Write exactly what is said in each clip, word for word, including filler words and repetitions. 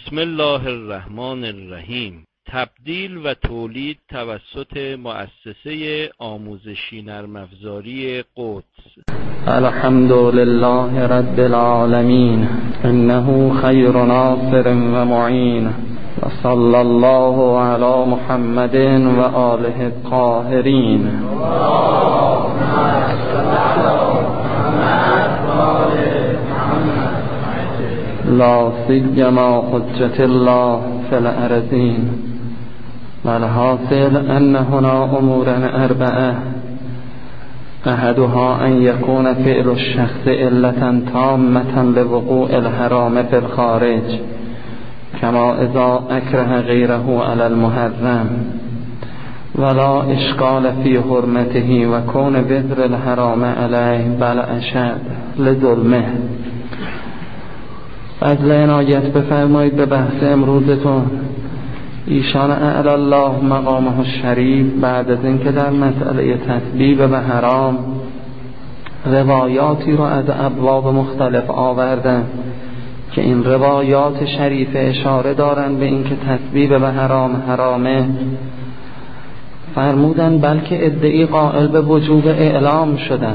بسم الله الرحمن الرحیم. تبدیل و تولید توسط مؤسسه آموزشی نرم افزاری قدس. الحمد لله رب العالمین انه خیر ناصر و معین و صلی الله علی محمد و آله الطاهرین. لا سیما حجت الله فی الارضین. والحاصل ان هنا امورا اربعه احدها ان يكون فعل الشخص علة تامة لوقوع الحرام في الخارج كما اذا اكره غيره على المحرم ولا اشكال في حرمته وكون بذر الحرام عليه بل اشد لظلمه. فضل عنایت بفرمایید به بحث امروزتون. ایشان اعلی الله مقامه الشریف بعد از اینکه در مسئله تسبیب به حرام روایاتی رو از ابواب مختلف آوردن که این روایات شریف اشاره دارن به اینکه تسبیب به حرام حرامه، فرمودن بلکه ادعی قائل به وجوب اعلام شدن.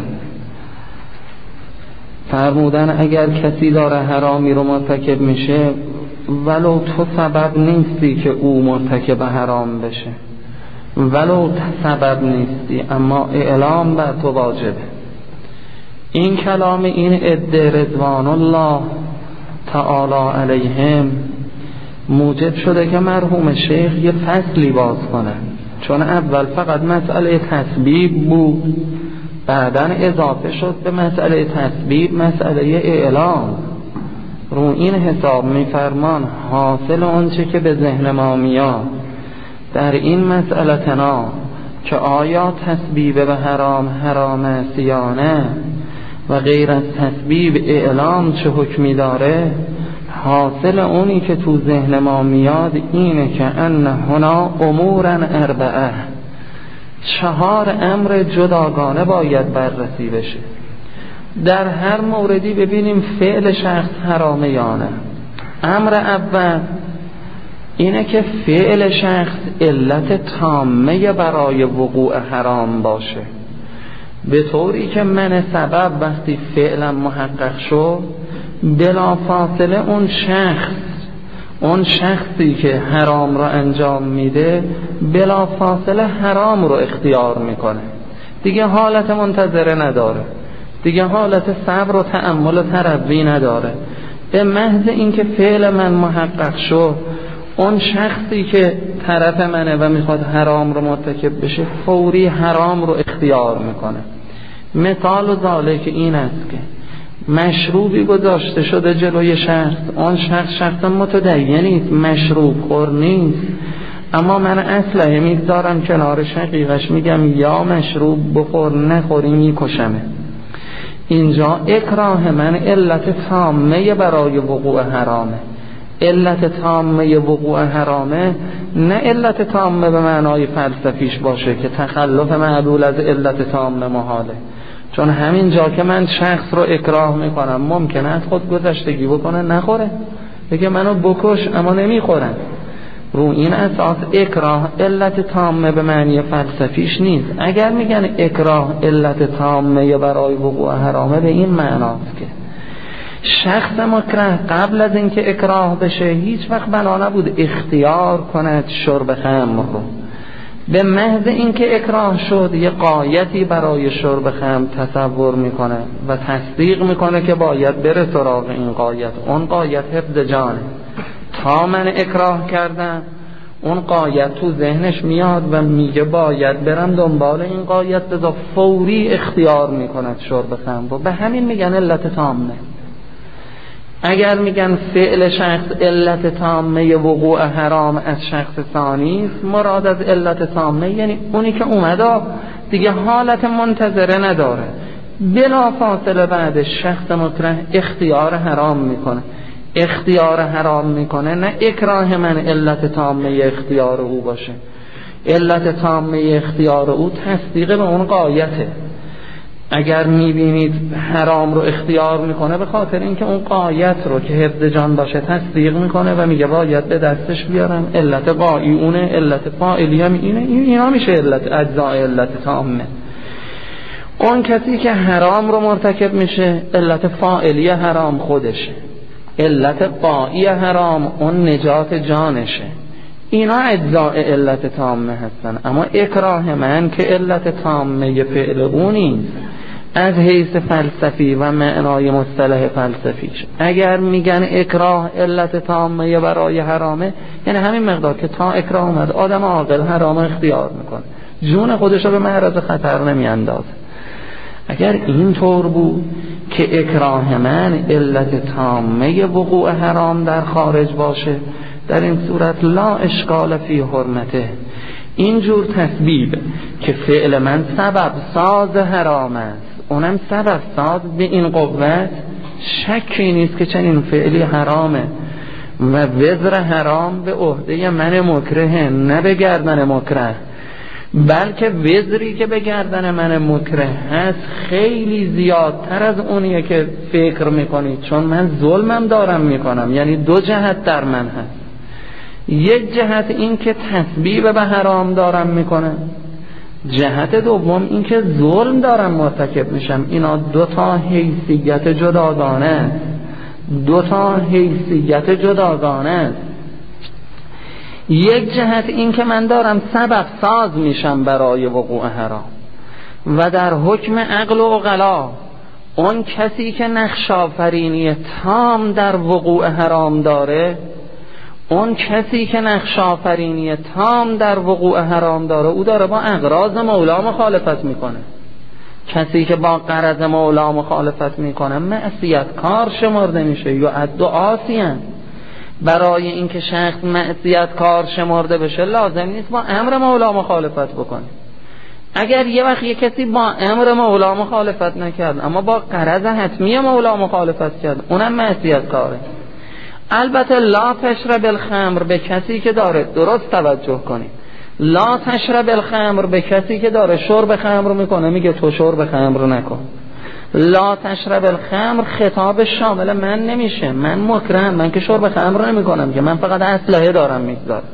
فرمودن اگر کسی داره حرامی رو مرتکب میشه ولو تو سبب نیستی که او مرتکب حرام بشه، ولو سبب نیستی، اما اعلام بر تو واجبه. این کلام این عده رضوان الله تعالی علیهم موجب شده که مرحوم شیخ یه فصلی باز کنن، چون اول فقط مسئله تسبیب بود، بعداً اضافه شد به مسئله تسبیب مسئله اعلام. رو این حساب میفرمان حاصل آنچه که به ذهن ما میاد در این مسئلتنا که آیا تسبیب به حرام حرام است یا نه و غیر از تسبیب اعلام چه حکمی داره، حاصل اونی که تو ذهن ما میاد اینه که ان هنا امورا اربعه، چهار امر جداگانه باید بررسی بشه. در هر موردی ببینیم فعل شخص حرامه یا نه. امر اول اینه که فعل شخص علت تامه برای وقوع حرام باشه، به طوری که من سبب وقتی فعلا محقق شد بلا فاصله اون شخص اون شخصی که حرام رو انجام میده بلا فاصله حرام رو اختیار میکنه، دیگه حالت منتظره نداره، دیگه حالت صبر و تأمل و تربی نداره. به محض اینکه فعل من محقق شد اون شخصی که طرف منه و میخواد حرام رو مرتکب بشه فوری حرام رو اختیار میکنه. مثال و ذالک این است که مشروبی گذاشته شده جلوی شخص، اون شخص شخص متدینی است، مشروب خور نیست، اما من اسلحه میگذارم کنار شقیقش میگم یا مشروب بخور نخوری میکشمه. اینجا اکراه من علت تامه برای وقوع حرامه. علت تامه وقوع حرامه نه علت تامه به معنای فلسفیش باشه که تخلف معلول از علت تامه محاله، چون همین جا که من شخص رو اکراه میکنم ممکنه از خود گذشتگی بکنه نخوره، بگه منو بکش اما نمیخورم. رو این اساس اکراه علت تامه به معنی فلسفیش نیست. اگر میگن اکراه علت تامه برای وقوع حرامه به این معناست که شخص مکره قبل از اینکه اکراه بشه هیچ وقت بنا نبود اختیار کند شرب خمر رو. به محض اینکه اکراه شد یه غایتی برای شرب خمر تصور میکنه و تصدیق میکنه که باید بره سراغ این غایت. اون غایت حفظ جانه. تا من اکراه کردم اون غایت تو ذهنش میاد و میگه باید برم دنبال این غایت، بذار فوری اختیار میکند شرب خمر. به همین میگن علت تامه. اگر میگن فعل شخص علت تامه وقوع حرام از شخص ثانی است، مراد از علت تامه یعنی اونی که اومده دیگه حالت منتظره نداره، بلا فاصله بعد شخص مکره اختیار حرام میکنه. اختیار حرام میکنه نه اکراه من علت تامه اختیار او باشه. علت تامه اختیار او تصدیق به اون غایته. اگر میبینید حرام رو اختیار میکنه به خاطر اینکه اون غایت رو که حفظ جان باشه تصدیق میکنه و میگه باید به دستش بیارم، علت غایی اونه، علت فاعلی هم اینه، اینا میشه علت اجزای علت تامه. اون کسی که حرام رو مرتکب میشه علت فاعلی حرام خودشه، علت غایی حرام اون نجات جانشه، اینا اجزای علت تامه هستن. اما اکراه من که علت تامه فعل اون نیست از حیث فلسفی و معنای مصطلح فلسفیش. اگر میگن اکراه علت تامه برای حرامه، یعنی همین مقدار که تا اکراه اومد آدم عاقل حرام اختیار میکنه، جون خودش رو به معرض خطر نمیاندازه. اگر این طور بود که اکراه من علت تامه وقوع حرام در خارج باشه، در این صورت لا اشکال فی حرمته. اینجور تسبیب که فعل من سبب ساز حرام است، اونم سبب ساز به این قوت، شکی نیست که چنین فعلی حرامه و وزر حرام به عهده من مکره، نه به گردن مکره، بلکه وزری که به گردن من مکره هست خیلی زیادتر از اونیه که فکر میکنید، چون من ظلمم دارم میکنم. یعنی دو جهت در من هست، یک جهت این که تسبیب به حرام دارم میکنم، جهت دوم این که ظلم دارم مرتکب میشم. اینا دو تا حیثیت جداگانه است، دو تا حیثیت جداگانه است. یک جهت این که من دارم سبب ساز میشم برای وقوع حرام و در حکم عقل و عقلا اون کسی که نقش آفرینی تام در وقوع حرام داره، اون کسی که نقش آفرینی تام در وقوع حرام داره، او داره با اغراض مولا مخالفت میکنه. کسی که با غرض مولا مخالفت میکنه معصیت کار شمرده میشه یا ادعاسیان. برای اینکه شخص معصیت کار شمرده بشه لازم نیست با امر مولا مخالفت بکنه. اگر یه وقت یه کسی با امر مولا مخالفت نکرد اما با غرض حتمی مولا مخالفت کرد، اونم معصیت کاره. البته لا تشرب الخمر به کسی که داره، درست توجه کنید، لا تشرب الخمر به کسی که داره شرب خمر میکنه میگه تو شرب خمر نکن. لا تشرب الخمر خطاب شامل من نمیشه، من مکرهم، من که شرب خمر نمی کنم که، من فقط اسلحه دارم میگذارم.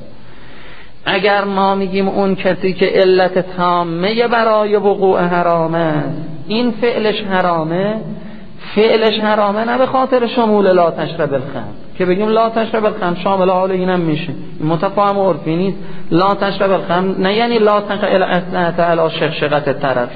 اگر ما میگیم اون کسی که علت تامه برای وقوع حرامه، این فعلش حرامه، فعلش حرامه نه به خاطر شمول لا تشرب الخمر که بگیم لا تشرب الخمر شامل حال اینم میشه، متفاهم عرفی نیست. لا تشرب الخمر نه یعنی لا تقل اسلحه علی شقشقت طرف،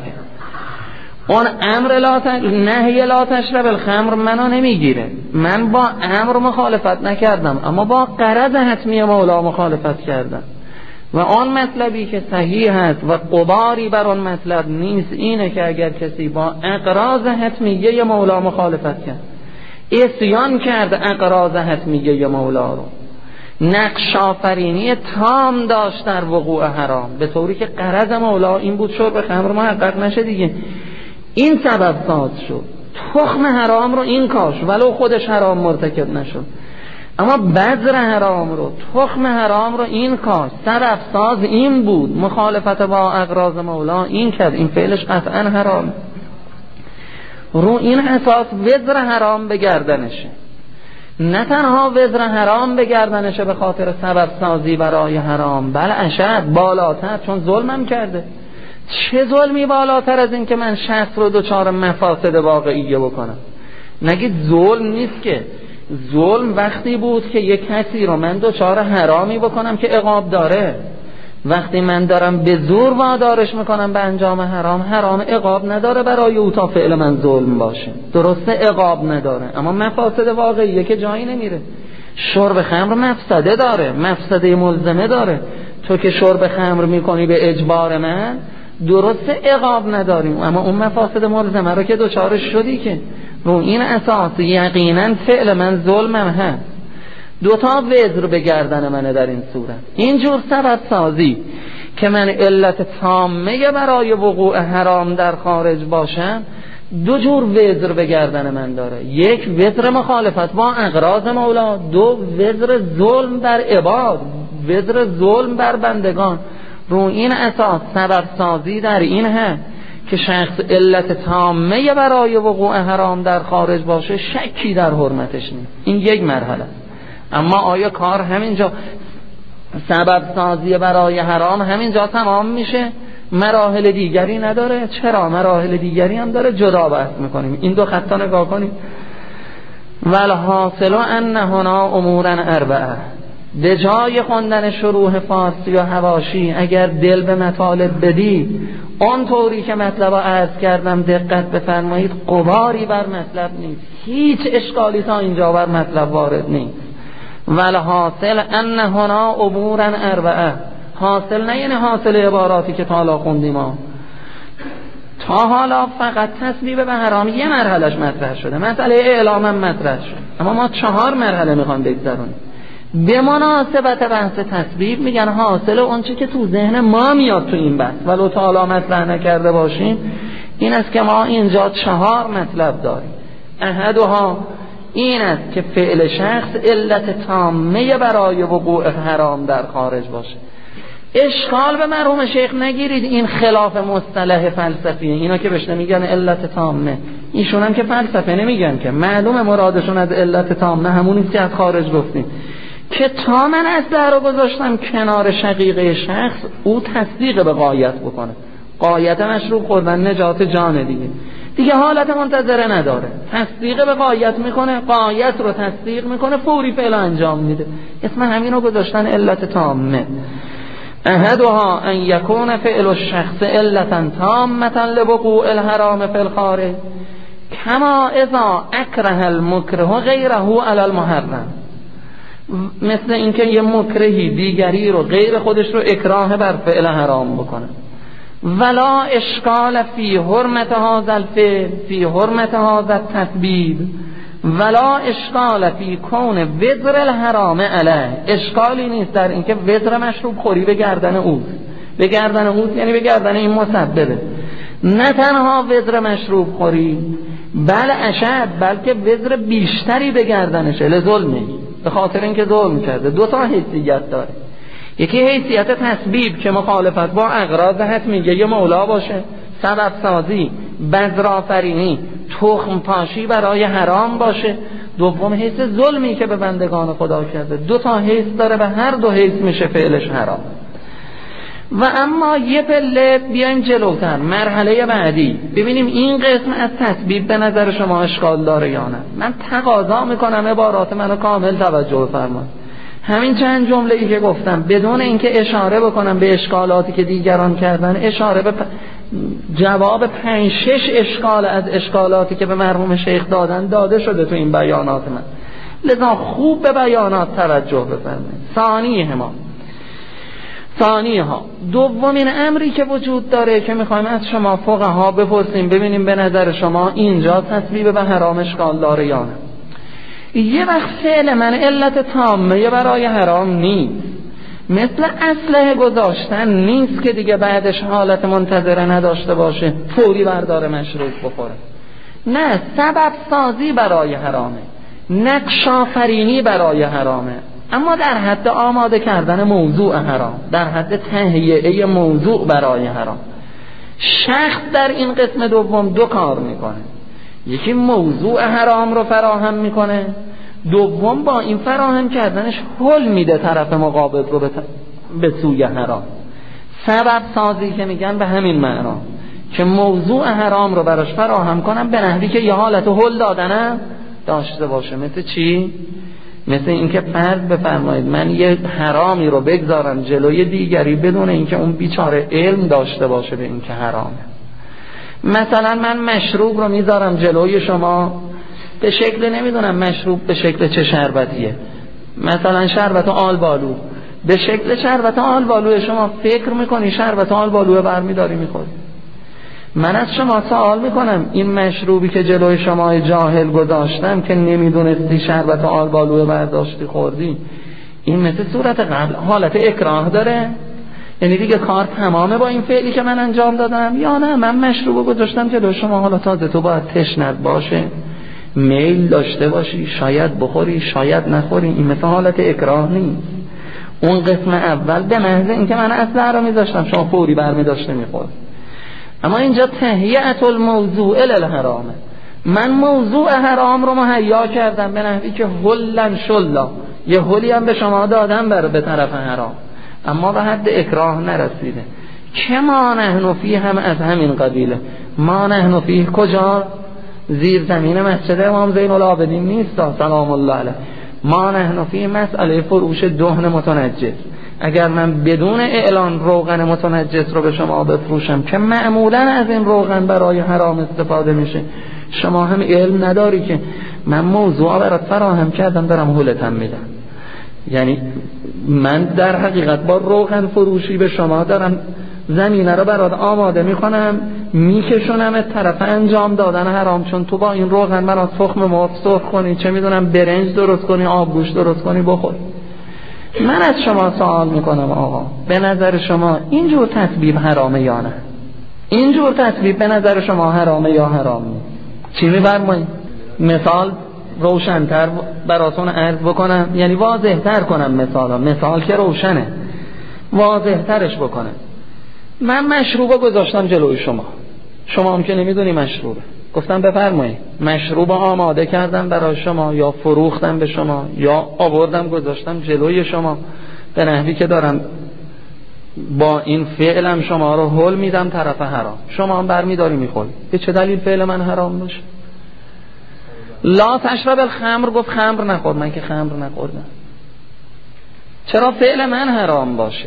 اون امر لا ت... نهی لا تشرب الخمر منو نمیگیره. من با امر مخالفت نکردم اما با غرض حتمی مولا مخالفت کردم و آن مطلبی که صحیح است و قباری بر آن مطلب نیست اینه که اگر کسی با اغراض حتمیه مولا مخالفت کرد، عصیان کرد اغراض حتمیه مولا رو، نقش آفرینی تام داشت در وقوع حرام به طوری که غرض مولا این بود شرب خمر محقق نشه دیگه، این سبب ساز شد، تخم حرام رو این کاش ولو خودش حرام مرتکب نشد، اما بذر حرام رو، تخم حرام رو این کاش، سبب ساز این بود، مخالفت با اغراض مولا این کرد، این فعلش قطعا حرام. رو این اساس وزر حرام به گردنشه، نه تنها وزر حرام به گردنشه به خاطر سبب سازی برای حرام، بل اشد بالاتر، چون ظلمم کرده. چه ظلمی بالاتر از این که من شخص رو دچار مفاسد واقعیه بکنم؟ نگید ظلم نیست که، ظلم وقتی بود که یک کسی رو من دچار حرامی بکنم که عقاب داره. وقتی من دارم به زور وادارش میکنم به انجام حرام، حرام عقاب نداره برای او تا فعل من ظلم باشه، درسته عقاب نداره اما مفاسد واقعیه که جایی نمیره. شرب خمر مفسده داره، مفسده ملزمه داره. تو که شرب خمر میکنی به اجبار من، درسته عقاب نداریم اما اون مفاسد ملزمه رو که دوچارش شدی که، رو این اساس یقینا فعل من ظلمم هست. دوتا وزر به گردن منه در این صورت. اینجور سبب سازی که من علت تامه برای وقوع حرام در خارج باشم، دو جور وزر به گردن من داره، یک وزر مخالفت با اغراض مولا، دو وزر ظلم بر عباد، وزر ظلم بر بندگان. رو این اساس سبب سازی در این هست که شخص علت تامه برای وقوع حرام در خارج باشه شکی در حرمتش نیست. این یک مرحله. اما آیا کار همینجا سبب سازی برای حرام همینجا تمام میشه؟ مراحل دیگری نداره؟ چرا مراحل دیگری هم داره، جدا بحث میکنیم. این دو خطا نگاه کنیم. والحاصل ان هنا امورا اربعه. به جای خوندن شروح فارسی و حواشی اگر دل به مطالب بدید اون طوری که مطلب عرض کردم دقت بفرمایید، غباری بر مطلب نیست، هیچ اشکالی تا اینجا بر مطلب وارد نیست. والحاصل ان هنا امورا اربعه. حاصل نه یعنی حاصل عباراتی که تا حالا خوندیم ها. تا حالا فقط تسبیب به حرام یه مرحلهش مطرح شده، مسئله اعلام هم مطرح شد، اما ما چهار مرحله میخوام بگذرونیم. به مناسبت بحث تسبیب میگن حاصل اون چی که تو ذهن ما میاد تو این بحث ولو تا حالا مطرح نکرده باشیم این است که ما اینجا چهار مطلب داریم. احدها این است که فعل شخص علت تامه برای وقوع حرام در خارج باشه. اشکال به مرحوم شیخ نگیرید، این خلاف مصطلح فلسفیه. اینا که بهش نمیگن علت تامه، ایشون هم که فلسفه نمیگن، که معلومه مرادشون از علت تامه همونیست که از خارج گفتیم، که تا من اصله رو گذاشتم کنار شقیقه شخص او تصدیق به غایت بکنه. غایت مشروب خوردن نجات جان دیگه دیگه حالت منتظره نداره، تصدیق به غایت میکنه، غایت رو تصدیق میکنه، فوری فعل انجام میده. اسم همین رو گذاشتن علت تامه. احدها ان یکون فعل الشخص علتا تامه لوقوع الحرام فی الخارج کما اذا اکره المکره غیره علی المحرم. مثل اینکه یه مکرهی دیگری رو غیر خودش رو اکراه بر فعل حرام بکنه. ولا اشکال فی حرمت هذا الفعل فی حرمت هذا التسبیب ولا اشکال فی کون وزر الحرام علیه. اشکالی نیست در اینکه وزر مشروب خوری به گردن اوست. به گردن اوست یعنی به گردن این مسببه. نه تنها وزر مشروب خوری بل اشد، بلکه وزر بیشتری به گردنشه لظلمی، به خاطر اینکه ظلم کرده. دو تا حیثیت داره. یکی حیثیت تسبیب که مخالفت با اغراض حتمیه یه مولا باشه، سبب سازی، بذرآفرینی، تخم پاشی برای حرام باشه. دوم حیث ظلمی که به بندگان خدا کرده. دو تا حیث داره، به هر دو حیث میشه فعلش حرام. و اما یه پله بیایم جلوتر، مرحله بعدی، ببینیم این قسم از تسبیب به نظر شما اشکال داره یا نه. من تقاضا میکنم عبارات منو کامل توجه فرمایید. همین چند جمله ای که گفتم بدون اینکه اشاره بکنم به اشکالاتی که دیگران کردن، اشاره به پ... جواب پنج شش اشکال از اشکالاتی که به مرحوم شیخ دادن داده شده تو این بیانات من. لذا خوب به بیانات توجه بفرمایید. ثانیه ما ثانیه ها دومین امری که وجود داره که میخوایم از شما فقها بپرسیم ببینیم به نظر شما اینجا تسبیب به حرام اشکال داره یا نه. یه وقت فعل من علت تامه برای حرام نیست، مثل اسلحه گذاشتن نیست که دیگه بعدش حالت منتظره نداشته باشه فوری بردار مشروب بخوره. نه، سبب سازی برای حرامه، نقش آفرینی برای حرامه، اما در حد آماده کردن موضوع حرام، در حد تهیئه موضوع برای حرام. شخص در این قسم دوم دو کار میکنه، یکی موضوع حرام رو فراهم میکنه، دوم با این فراهم کردنش حل میده طرف مقابل رو به سوی حرام. سبب سازی که میگن به همین معنا که موضوع حرام رو براش فراهم کنم به نحوی که یه حالت حل دادنه داشته باشه. مثل چی؟ مثل اینکه فرض بفرمایید من یه حرامی رو بگذارم جلوی دیگری بدون اینکه اون بیچاره علم داشته باشه به اینکه حرامه. مثلا من مشروب رو میذارم جلوی شما به شکل نمیدونم مشروب به شکل چه شربتیه، مثلا شربت آلبالو، به شکل شربت آلبالو شما فکر میکنی شربت آلبالو برمیداری میخوری. من از شما سوال میکنم این مشروبی که جلوی شما جاهل گذاشتم که نمیدونستی شربت آلبالو برداشتی خوردی، این مثل صورت قبل حالت اکراه داره؟ یعنی دیگه کار تمامه با این فعلی که من انجام دادم؟ یا نه من مشروبو گذاشتم جلوی شما، حالا تازه تو باید تشنت باشه، میل داشته باشی، شاید بخوری شاید نخوری. این مثل حالت اکراه نیست. اون قسم اول به محض اینکه من اصلا رو میذاشتم شما فوری برمیداشته میخورد. اما اینجا تهیئت الموضوع للحرامه، من موضوع حرام رو مهیا کردم به نحوی که هلن شلا، یه هلی هم به شما دادم بر به طرف حرام، اما به حد اکراه نرسیده. که ما نحن فیه هم از همین قبیله. ما نحن فیه کجا؟ زیر زمین مسجد امام زین العابدین نیست سلام الله علیه. ما نحن فیه مسئله فروش دهن متنجس. اگر من بدون اعلان روغن متنجس رو به شما بفروشم که معمولا از این روغن برای حرام استفاده میشه، شما هم علم نداری که من موضوع برات فراهم کردم دارم هولتم میدم. یعنی من در حقیقت با روغن فروشی به شما دارم زمینه رو برات آماده میکنم، میکشونم طرف انجام دادن حرام، چون تو با این روغن برات تخم مرغ سرخ کنی، چه میدونم برنج درست کنی، آبگوش درست کنی بخور. من از شما سوال میکنم آقا به نظر شما اینجور تسبیب حرامه یا نه؟ اینجور تسبیب به نظر شما حرامه یا حرام نیست؟ چی میفرمایید؟ مثال روشن‌تر براتون عرض بکنم، یعنی واضح تر کنم مثالا. مثال که روشنه، واضح ترش بکنم. من مشروبو گذاشتم جلوی شما، شما هم که نمیدونی مشروبه، گفتم بفرمایید. مشروب آماده کردم برای شما، یا فروختم به شما، یا آوردم گذاشتم جلوی شما به نحوی که دارم با این فعلم شما رو هول میدم طرف حرام، شما هم برمیداری میخوری. به چه دلیل فعل من حرام باشه؟ لا تشرب الخمر، گفت خمر نخور، من که خمر نخوردم، چرا فعل من حرام باشه؟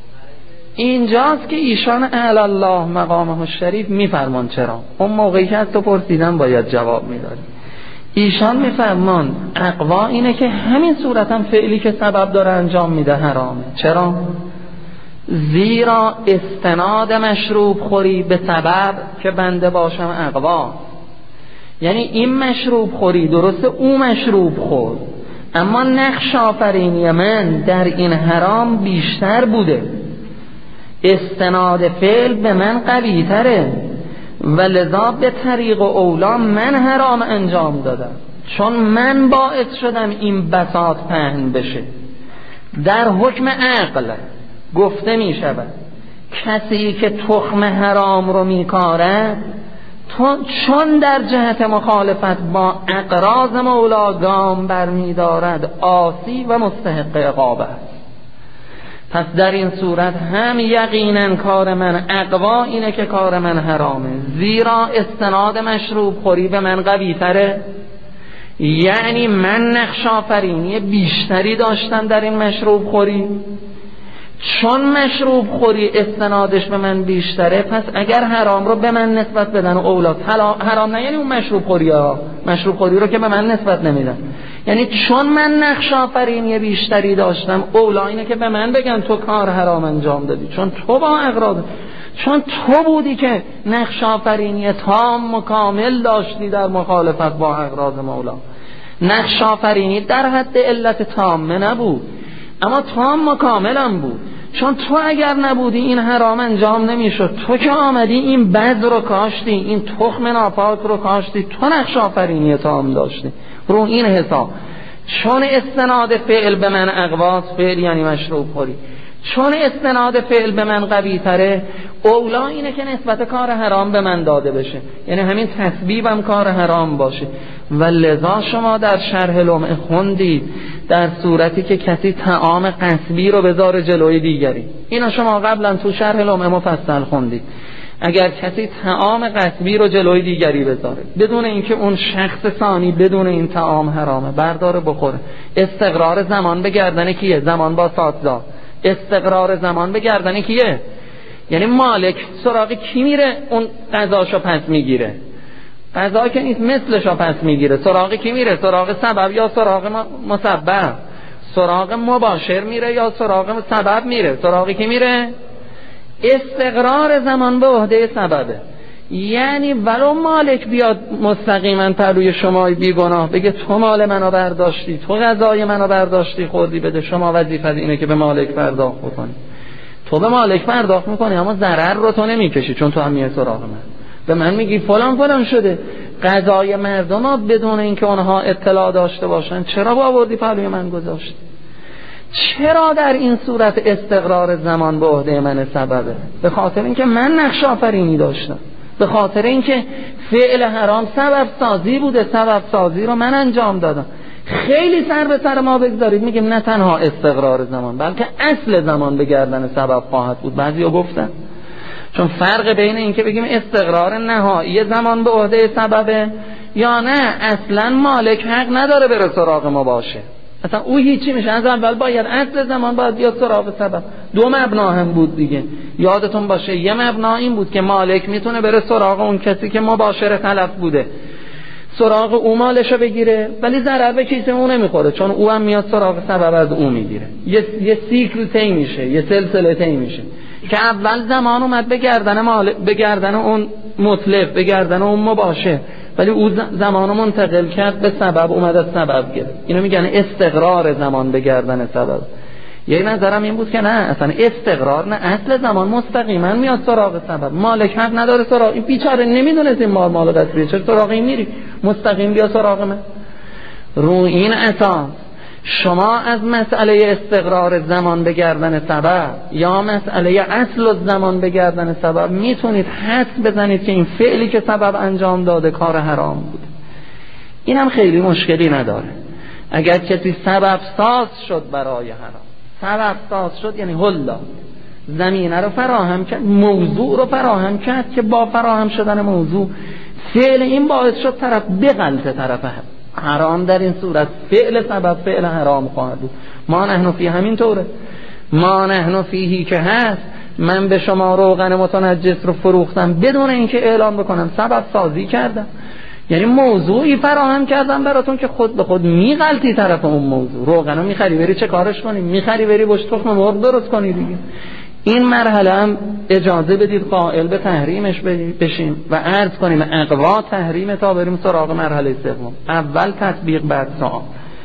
اینجاست که ایشان اعلی الله مقامه الشریف میفرمان. چرا؟ اون موقعی که از تو پرسیدن باید جواب میداری. ایشان میفرمان اقوا اینه که همین صورت هم فعلی که سبب داره انجام میده حرامه. چرا؟ زیرا استناد مشروب خوری به سبب که بنده باشم اقوا، یعنی این مشروب خوری درسته او مشروب خور، اما نقش آفرینی من در این حرام بیشتر بوده، استناد فعل به من قوی تره و لذا به طریق اولا من حرام انجام دادم، چون من باعث شدم این بساط پهن بشه. در حکم عقل گفته می شود کسی که تخم حرام رو می کارد چون در جهت مخالفت با اقراض مولا گام برمی دارد عاصی و مستحق عقاب است. پس در این صورت هم یقینا کار من اقوا اینه که کار من حرامه، زیرا استناد مشروب خوری به من قوی تره، یعنی من نقش آفرینی بیشتری داشتم در این مشروب خوری. چون مشروب خوری استنادش به من بیشتره، پس اگر حرام رو به من نسبت بدن و اولاد حرام نه، یعنی اون مشروب خوری ها، مشروب خوری رو که به من نسبت نمیدن، یعنی چون من نقش آفرینی بیشتری داشتم اولا اینه که به من بگن تو کار حرام انجام دادی، چون تو با اقراض، چون تو بودی که نقش آفرینی تام و کامل داشتی در مخالفت با اقراض مولا. نقش آفرینی در حد علت تامه نبود، اما تام و کامل هم بود، چون تو اگر نبودی این حرام انجام نمیشد. تو که آمدی این بذر رو کاشتی، این تخم ناپاک رو کاشتی، تو نقش آفرینی تام داشتی. رو این حساب چون استناد فعل به من اقواس، فعل یعنی مشروب خوری، چون استناد فعل به من قوی تره، اولا اینه که نسبت کار حرام به من داده بشه، یعنی همین تسبیبم کار حرام باشه. و لذا شما در شرح لمعه خوندید در صورتی که کسی طعام غصبی رو بذاره جلوی دیگری، اینا شما قبلا تو شرح لمعه مفصل خوندید. اگر کسی طعام غصبی رو جلوی دیگری بذاره بدون اینکه اون شخص ثانی بدون این طعام حرامه برداره بخوره، استقرار زمان به گردن کیه؟ زمان با ساتزا. استقرار زمان به گردن کیه؟ یعنی مالک سراغ کی میره اون قضاشو پس میگیره؟ قضا که نیست مثلشو پس میگیره. سراغ کی میره؟ سراغ سبب یا سراغ مسبب؟ سراغ مباشر میره یا سراغ سبب میره؟ سراغ کی میره؟ استقرار زمان به عهده سببه. یعنی ولو مالک بیاد مستقیما پلوی شما بیگناه بگه تو مال منو برداشتی، تو غذای منو برداشتی خوردی، بده شما وظیفت اینه که به مالک پرداخت بکنی. تو به مالک پرداخت میکنی اما ضرر رو تو نمیکشی، چون تو هم میای سراغ من به من میگی فلان فلان شده. غذای مردم ها بدون اینکه اونها اطلاع داشته باشن چرا با آوردی پلوی من گذاشتی؟ چرا در این صورت استقرار زمان به عهده من سببه؟ به خاطر اینکه من نقش آفرینی داشتم، به خاطر اینکه فعل حرام سبب سازی بوده، سبب سازی رو من انجام دادم. خیلی سر به سر ما بگذارید میگیم نه تنها استقرار زمان بلکه اصل زمان به گردن سبب خواهد بود. بعضیا گفتن چون فرق بین این که بگیم استقرار نهایی زمان به عهده سببه یا نه اصلا مالک حق نداره بره سراغ ما باشه، اصلا او هیچی میشه. از اول باید اصل زمان باید بیاد سراغ سبب. دو مبنا هم بود دیگه، یادتون باشه یه مبنا این بود که مالک میتونه بره سراغ اون کسی که مباشر تلف بوده، سراغ او مالشو بگیره ولی ضرر به کیسه اون نمیخوره چون او هم میاد سراغ سبب از او میگیره. یه یه سیکل طی میشه، یه سلسله طی میشه که اول زمان اومد به گردن مال به گردن اون متلف، به گردن اون مباشر، ولی او زمانو منتقل کرد به سبب، اومد از سبب گرفت. اینو میگن استقرار زمان به گردن سبب. یه نظرم این بود که نه اصلا استقرار نه، اصل زمان مستقیما میاد سراغ سبب. مالک حق نداره سراغ این بیچاره، نمیدونه این مال مال دستیه، چرا سراغ این میری؟ مستقیم بیا سراغ من. رو این اساس شما از مسئله استقرار زمان به گردن سبب یا مسئله اصل زمان به گردن سبب میتونید حدس بزنید که این فعلی که سبب انجام داده کار حرام بود. اینم خیلی مشکلی نداره. اگر کسی سبب ساز شد برای حرام، سبب ساز شد یعنی هلا زمینه رو فراهم کرد، موضوع رو فراهم کرد که با فراهم شدن موضوع فعل این باعث شد طرف بغلطه طرف حرام، در این صورت فعل سبب فعل حرام خواهد بود. ما نحن فی همین طوره، ما نحن فیهی که هست من به شما روغن متنجس رو فروختم بدون اینکه اعلام بکنم، سبب سازی کردم، یعنی موضوعی فراهم کردم براتون که خود به خود میغلطی طرف اون موضوع. روغن رو میخری بری چه کارش کنی؟ میخری بری باش تخم مرغ درست کنی دیگه. این مرحله هم اجازه بدید قائل به تحریمش بشیم و عرض کنیم اقوا تحریم تا بریم سراغ مرحله سوم. اول تطبیق بعد سوال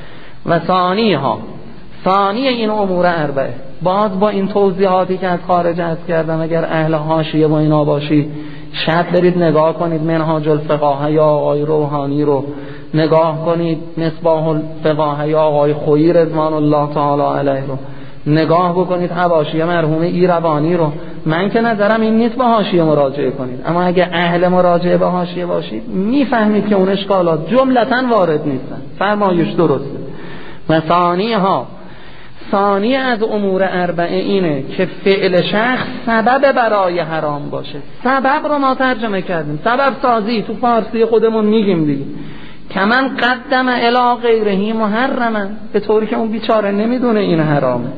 و ثانی ها ثانی این امور اربعه. باز با این توضیحاتی که از خارج عرض کردم اگر اهل حاشیه با اینا باشید شاید برید نگاه کنید منهاج الفقاهه یا آقای روحانی رو نگاه کنید، مصباح الفقاهه یا آقای خویی رضوان الله تعالی علیه رو نگاه بکنید، حواشیه مرحوم ایروانی رو. من که نظرم این نیست به حاشیه مراجعه کنید، اما اگه اهل مراجعه به حاشیه باشید میفهمید که اون اشکالات جملتاً وارد نیستن. فرمایش درسته. و ثانی ها ثانی از امور اربعه اینه که فعل شخص سبب برای حرام باشه. سبب رو ما ترجمه کردیم سبب سازی، تو فارسی خودمون میگیم دیگه، کمن قدم الی غیره محرما، به طوری که اون بیچاره نمیدونه این حرامه.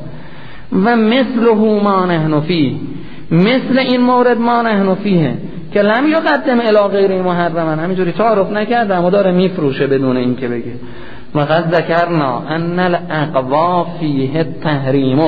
و مثله ما نحن فیه، مثل این مورد ما نحن فیه که لم یقدم الی غیره محرما، همینجوری تعارف نکرده اما داره میفروشه بدون این که بگه. و قد ذکرنا ان الاقوا فیه التحریم،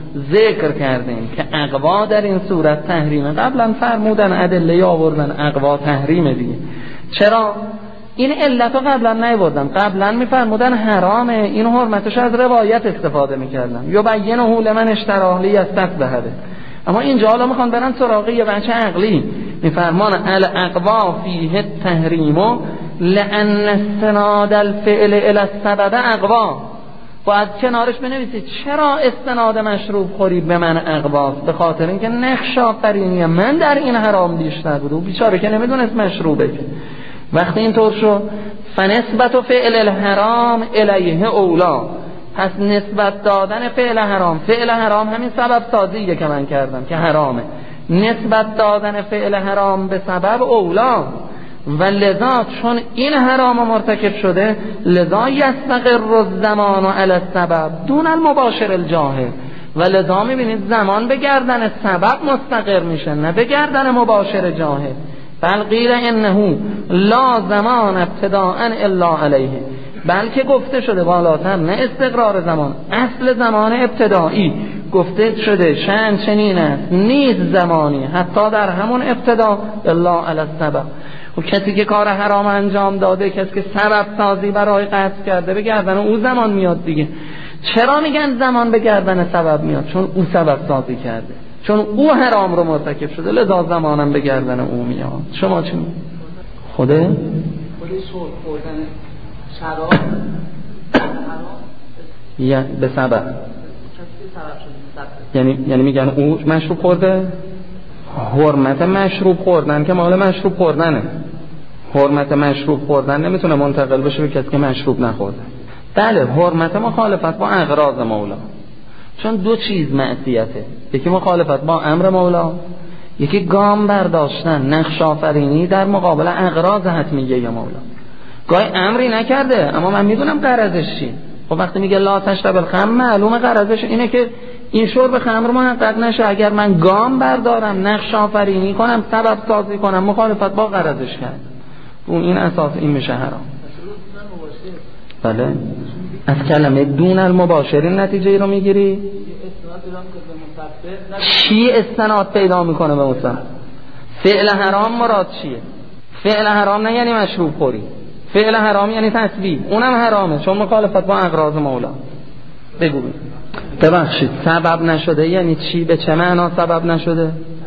ذکر کردیم که اقوا در این صورت تحریمه. قبلا فرمودن ادله آوردن اقوا تحریمه دیگه. چرا؟ این علت رو قبلا نیاوردن، قبلا میفرمودن حرامه، این حرمتش از روایت استفاده میکردن یا بینه لمن اشتراه لیستقبحه. اما اینجا حالا میخوان برن سراغ یه بچه عقلی، میفرمان الاقوا فیه التحریم لان استناد الفعل الى السبب اقوا. باید کنارش بنویسید چرا استناد مشروب خوری به من اقواست، به خاطر اینکه نقش آفرینی من در این حرام بیشتر بود. و بیچاره که نمیدونست مشروبه که وقتی اینطور شد فنسبت فعل الحرام الیه اولا، پس نسبت دادن فعل حرام، فعل حرام همین سبب سازیه که من کردم که حرامه، نسبت دادن فعل حرام به سبب اولا. و لذا چون این حرام مرتکب شده لذا یستقر الزمان علی السبب دون المباشر الجاهل، و لذا میبینید زمان به گردن سبب مستقر میشه نه به گردن مباشر جاهل. بل قیل انه لا زمان ابتداء الا علیه، بلکه گفته شده بالاتر نه استقرار زمان، اصل زمان ابتدایی گفته شده شأن چنین است نیست زمانی حتی در همون ابتدا الا علی السبب. و کسی که کار حرام انجام داده، کسی که سبب سازی برای قصد کرده، به گردن او زمان میاد دیگه. چرا میگن زمان به گردن سبب میاد؟ چون او سبب سازی کرده، چون او حرام رو مرتکب شده، لذا زمانم به گردن او میاد. شما چی میگید؟ خوده؟ خوده سور خوردن شراب یا به سبب یعنی یعنی میگن او مشروب خورده. حرمت مشروب خوردن که مال مشروب خوردنه. حرمت مشروب خوردن نمیتونه منتقل بشه به کسی که مشروب نخورده. بله، حرمت مخالفت با اغراض مولا، چون دو چیز معصیته، یکی مخالفت با امر مولا، یکی گام برداشتن، نقش آفرینی در مقابل اغراض حتمیه مولا. گاهی امری نکرده اما من میدونم غرضش چیه. خب وقتی میگه لا تشرب الخمر، معلومه غرضش اینه که این شرب خمر محقق نشه. اگر من گام بردارم، نقش آفرینی کنم، سبب سازی کنم، مخالفت با غرضش کرد، اون این اساس این میشه حرام. بله، از کلمه دون المباشرین نتیجه ای رو میگیری؟ چی استناد پیدا میکنه به مثلا فعل حرام؟ مراد چیه؟ فعل حرام نه یعنی مشروب خوری، فعل حرام یعنی تسبیح، اونم حرامه چون مخالفت با اغراض مولا. بگو. ببخشید، سبب نشده یعنی چی؟ به چه معنا سبب نشده؟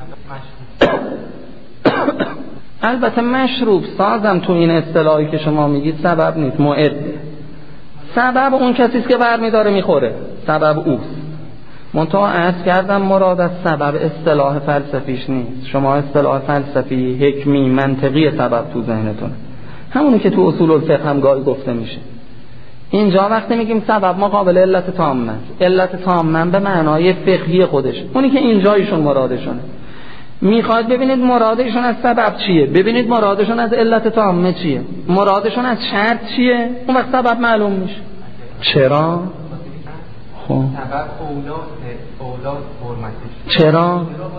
البته مشروب سازم تو این اصطلاحی که شما میگید سبب نیست، معده. سبب اون کسی است که برمی‌داره میخوره، سبب اوست. منتها عرض کردم مراد از سبب اصطلاح فلسفیش نیست. شما اصطلاح فلسفی، حکمی، منطقی سبب تو ذهنتونه، همونی که تو اصول الفقه هم گاهی گفته میشه. اینجا وقتی میگیم سبب مقابل علت تامه، علت تامه به معنای فقهی خودش، اونی که اینجا ایشون مرادشونه. میخواد ببینید مرادشون از سبب چیه، ببینید مرادشون از علت تامه چیه، مرادشون از شرط چیه، اون وقت سبب معلوم میشه. چرا؟ خب سبب اولاد اولاد حرمتش. چرا؟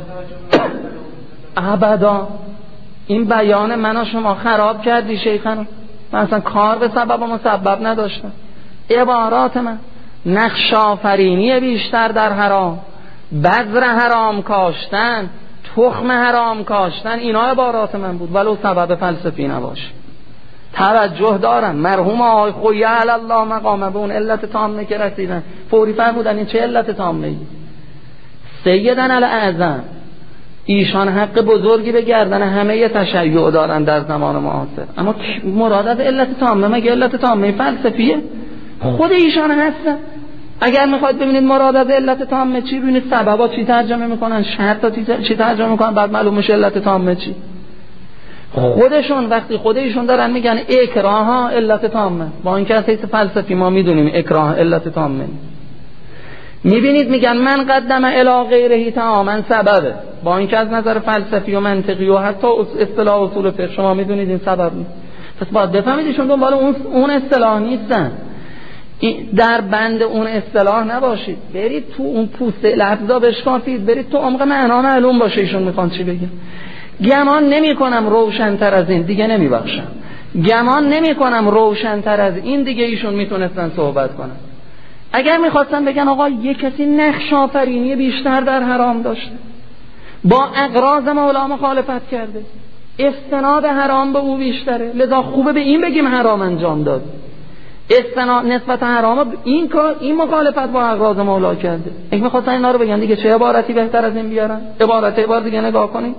ابدا. این بیان من و شما خراب کردی شیخانو. من اصلا کار به سبب و مسبب نداشتم. عبارات من نقش آفرینی بیشتر در حرام، بذر حرام کاشتن، تخم حرام کاشتن، اینا عبارات من بود، ولو سبب فلسفی نباشه. توجه دارم مرحوم آقای خویی علی الله مقامه به اون علت تامه که رسیدن فوری فرمودن این چه علت تامه ای؟ سیدن الاعظم ایشان حق بزرگی به گردن همه تشیع دارن در زمان معاصر، اما مراد از علت تامه مگه علت تامه فلسفیه؟ خود ایشان هستن. اگر میخواید ببینید مراد از علت تامه چی، ببینید سببا چی ترجمه میکنن، شرطا چی ترجمه میکنن، بعد معلوم میشه علت تامه چی. خودشون وقتی خودشون دارن میگن اکراه علت تامه، با اینکه از حیث فلسفی ما میدونیم اکراه علت تامه، میبینید میگن من قدم الی غیره تماما سببه، با اینکه از نظر فلسفی و منطقی و حتی اصطلاح اصول فقه شما میدونید این سبب نیست. پس باید بفهمید ایشون دنبال اون اون اصطلاح نیستن، در بند اون اصطلاح نباشید، برید تو اون پوست لفظا بشکافید، برید تو عمق معنا معلوم باشه ایشون میخوان چی بگن. گمان نمی کنم روشن‌تر از این دیگه نمیبخشم، گمان نمی کنم روشن‌تر از این دیگه ایشون میتونستن صحبت کنن. اگر میخواستن بگن آقا یک کسی نقش آفرینی بیشتر در حرام داشته، با اغراض مولا مخالفت کرده، استناد حرام به او بیشتره، لذا خوبه به این بگیم حرام انجام داد، استناد نسبت حرام این کار این مخالفت با اغراض مولا کرده. اگه میخواستن اینا رو بگن دیگه چه عبارتی بهتر از این بیارن؟ عبارت عبارت دیگه نگاه کنید.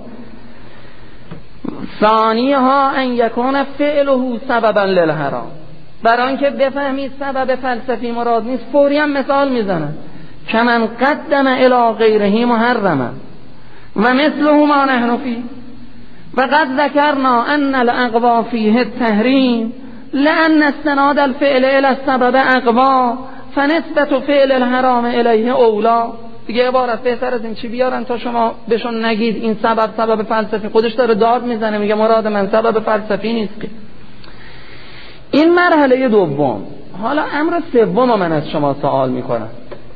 ثانیها ان یکون فعله سببا للحرام، برای اینکه بفهمید سبب فلسفی مراد نیست فوری هم مثال میزنن که من قدم الی غیره محرما و مثله ما نحن فیه و قد ذکرنا ان الاقوا فیه التحریم لان استناد الفعل الى السبب اقوا فنسبت فعل الحرام الیه اولا. دیگه عبارت بهتر از این چی بیارن تا شما بهشون نگید این سبب سبب فلسفی؟ خودش داره داد میزنه میگه مراد من سبب فلسفی نیست که. این مرحله دوم. حالا امر سوم من از شما سوال میکنم،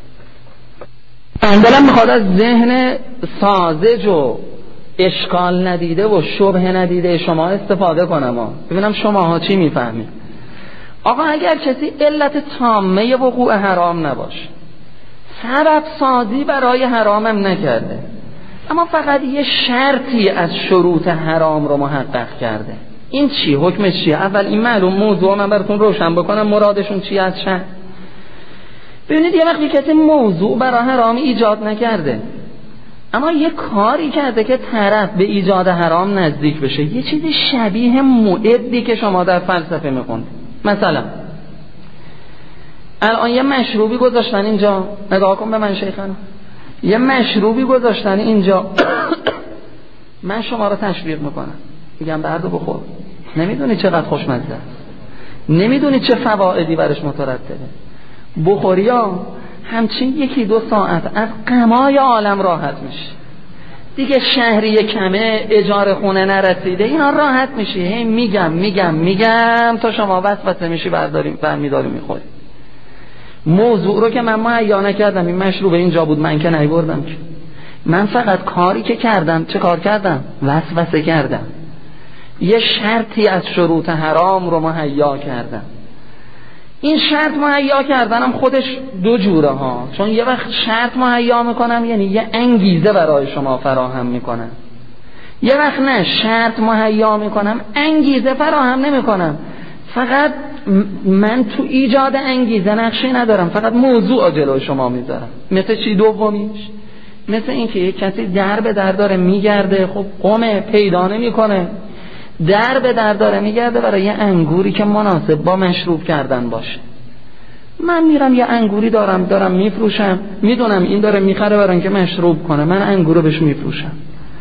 دلم میخواد از ذهن ساذج و اشکال ندیده و شبهه ندیده شما استفاده کنم ها. ببینم شماها چی میفهمید. آقا اگر کسی علت تامه وقوع حرام نباشه، سبب سازی برای حرامم نکرده، اما فقط یه شرطی از شروط حرام رو محقق کرده، این چی؟ حکمش چیه؟ اول این معلوم موضوع من براتون روشن بکنم مرادشون چیه از شرط. ببینید یه وقتی کسی موضوع برای حرام ایجاد نکرده اما یه کاری کرده که طرف به ایجاد حرام نزدیک بشه، یه چیزی شبیه معدی که شما در فلسفه میخوند. مثلا الان یه مشروبی گذاشتن اینجا، نگاه کن به من شیخانه، یه مشروبی گذاشتن اینجا من شما رو تشویق میکنم، میگم بردو بخور، نمیدونی چقدر خوشمزه است، نمیدونی چه فوائدی برش مترتبه، بخوری ها همچین یکی دو ساعت از غمای عالم راحت میشه دیگه. شهری کمه، اجاره خونه نرسیده، اینا راحت میشی. هی میگم میگم میگم تا شما وسوسه میشی برداریم برمیداری میخوری. موضوع رو که من معیا نکردم، این مشروب اینجا بود من که نیوردم که، من فقط کاری که کردم چه کار کردم؟ وسوسه کردم، یه شرطی از شروط حرام رو مهیا کردم. این شرط مهیا کردنم خودش دو جوره ها، چون یه وقت شرط مهیا میکنم یعنی یه انگیزه برای شما فراهم میکنم، یه وقت نه شرط مهیا میکنم انگیزه فراهم نمیکنم، فقط من تو ایجاد انگیزه نقشی ندارم، فقط موضوع جلوی شما میذارم. مثل چی دومیش؟ مثل این که یک کسی در به در داره میگرده، خب قمه پیدا نمیکنه، در به در داره میگرده برای یه انگوری که مناسب با مشروب کردن باشه. من میرم یه انگوری دارم دارم میفروشم، میدونم این داره میخره برای اینکه مشروب کنه، من انگورو بهش میفروشم،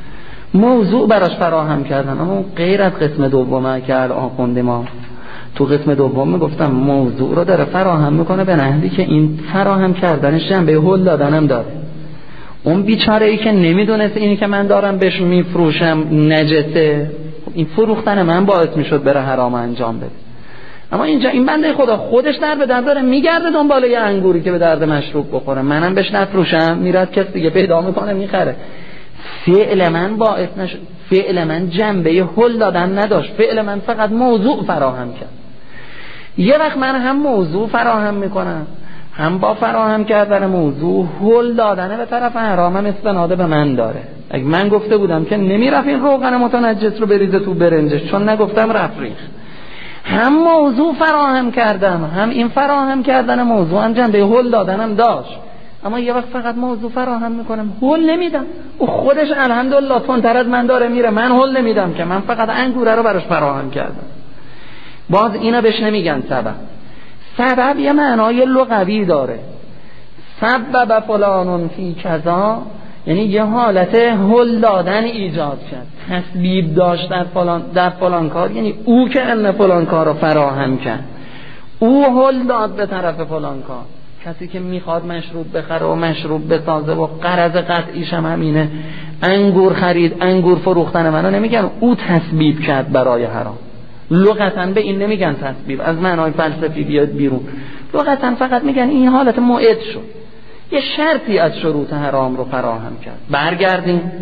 موضوع براش فراهم کردن. اما غیر از قسم دومه که الان خوندیم ما، تو قسم دوم میگفتم موضوع رو داره فراهم میکنه به نحوی که این فراهم کردنش جنبه هول دادنم داره. اون بیچاره ای که نمیدونست اینی که من دارم بهش میفروشم نجسه، این فروختن من باعث میشد بره حرام انجام بده. اما اینجا این بنده خدا خودش در به در داره میگرده دنبال یه انگوری که به درد مشروب بخوره، منم بهش نفروشم، میراد کسی دیگه پیدا میکنه میخره. فعل من باعث نشد، فعل من جنبه هول دادن نداشت، فعل من فقط موضوع فراهم کرد. یه وقت من هم موضوع فراهم میکنم، هم با فراهم کردن موضوع هول دادن به طرف حرامم استناده به من داره. اگه من گفته بودم که نمیرفت این روغن متنجس رو بریزه تو برنجش، چون نگفتم رفت ریخ، هم موضوع فراهم کردم، هم این فراهم کردن موضوع هم جنبه هول دادنم داشت. اما یه وقت فقط موضوع فراهم میکنم، هول نمیدم، او خودش الحمدلله تندتر از من داره میره، من هول نمیدم که، من فقط انگوره رو براش فراهم کردم. باز اینا بهش نمیگن سبب. سبب یه معنای لغوی داره، سبب فلانون فی کذا، یعنی یه حالت هل دادن ایجاد کرد، تسبیب داشت در فلان, در فلان کار، یعنی او که ان فلان کار رو فراهم کرد، او هل داد به طرف فلان کار. کسی که میخواد مشروب بخره و مشروب بسازه و غرض قطعیش هم همینه، انگور خرید، انگور فروختن، منو نمیگن او تسبیب کرد برای حرام. لغتاً به این نمیگن تسبیب، از معنای فلسفی بیاد بیرون، لغتاً فقط میگن این حالت موعد شد، یه شرطی از شروط حرام رو فراهم کرد. برگردیم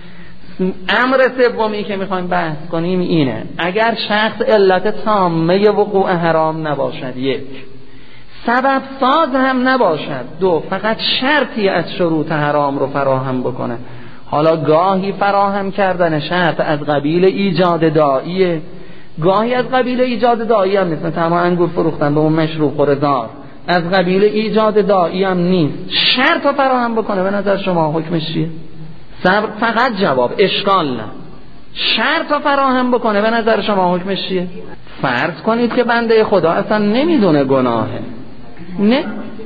امر سومی که میخوایم بحث کنیم اینه، اگر شخص علت تامه وقوع حرام نباشد، یک سبب ساز هم نباشد، دو فقط شرطی از شروط حرام رو فراهم بکنه. حالا گاهی فراهم کردن شرط از قبیل ایجاد داعیه، گاهی از قبیل ایجاد داعی هم نیست، مثلا انگور فروختن به اون مشروب خورزار، از قبیل ایجاد داعی هم نیست. شرط رو فراهم بکنه، به نظر شما حکمش چیه؟ صبر فقط جواب، اشکال نه. شرط رو فراهم بکنه، به نظر شما حکمش چیه؟ فرض کنید که بنده خدا اصلا نمیدونه گناهه، نه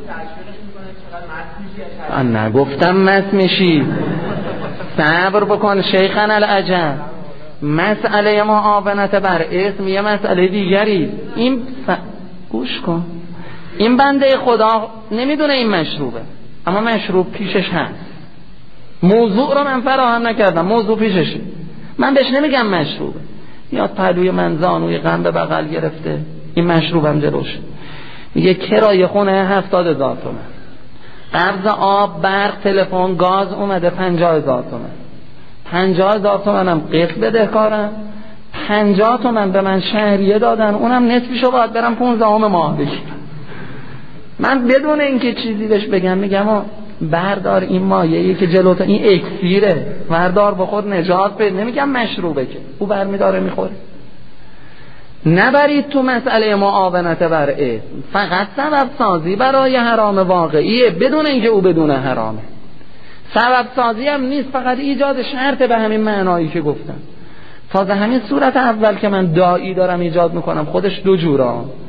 نگفتم مست میشی، صبر بکن شیخنا العجب. مسئله معاونت بر اسم یه مسئله دیگری. این ف... گوش کن، این بنده خدا نمیدونه این مشروبه، اما مشروب پیشش هست، موضوع رو من فراهم نکردم، موضوع پیششه، من بهش نمیگم مشروبه، میاد پهلوی من زانوی غم به بغل گرفته، این مشروبم جلوشه، میگه کرایه خونه هفتاد هزار تومن، قرض آب برق تلفن گاز اومده پنجاه هزار تومن، پنجاه هزار تومنم قسط بدهکارم، پنجاه تومن به من شهریه دادن، اونم نصفشو باید برم پونزدهم ماه بگیرم. من بدون اینکه چیزی بهش بگم میگم بردار این مایه‌ای که جلوت، این اکسیره، بردار بخور نجات بده، نمیگم مشروبه که او برمیداره میخوره. نبرید تو مسئله معاونت بر اسم، فقط سبب سازی برای حرام واقعیه بدون اینکه او بدونه حرامه. سبب سازی هم نیست، فقط ایجاد شرط به همین معنایی که گفتم. تازه همین صورت اول که من داعی دارم ایجاد میکنم خودش دو جورا،